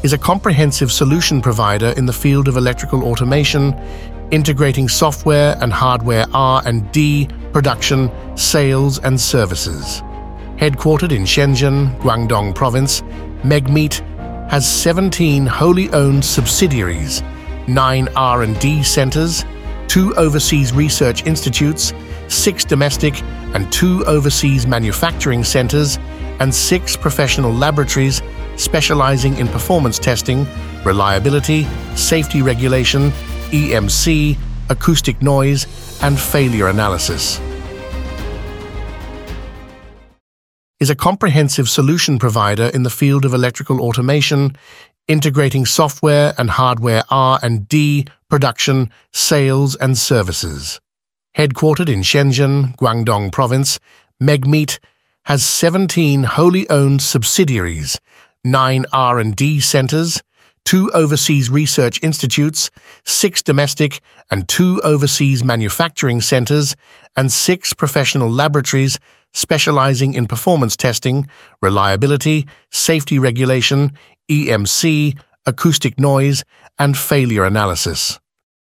is a comprehensive solution provider in the field of electrical automation, integrating software and hardware R&D, production, sales, and services. Headquartered in Shenzhen, Guangdong Province, Megmeet has 17 wholly owned subsidiaries, 9 R&D centers, 2 overseas research institutes, 6 domestic and 2 overseas manufacturing centers, and 6 professional laboratories specializing in performance testing, reliability, safety regulation, EMC, acoustic noise, and failure analysis. Is a comprehensive solution provider in the field of electrical automation, integrating software and hardware R&D, production, sales, and services. Headquartered in Shenzhen, Guangdong Province, Megmeet has 17 wholly owned subsidiaries, 9 R&D centers, 2 overseas research institutes, 6 domestic and 2 overseas manufacturing centers, and 6 professional laboratories specializing in performance testing, reliability, safety regulation, EMC, acoustic noise, and failure analysis.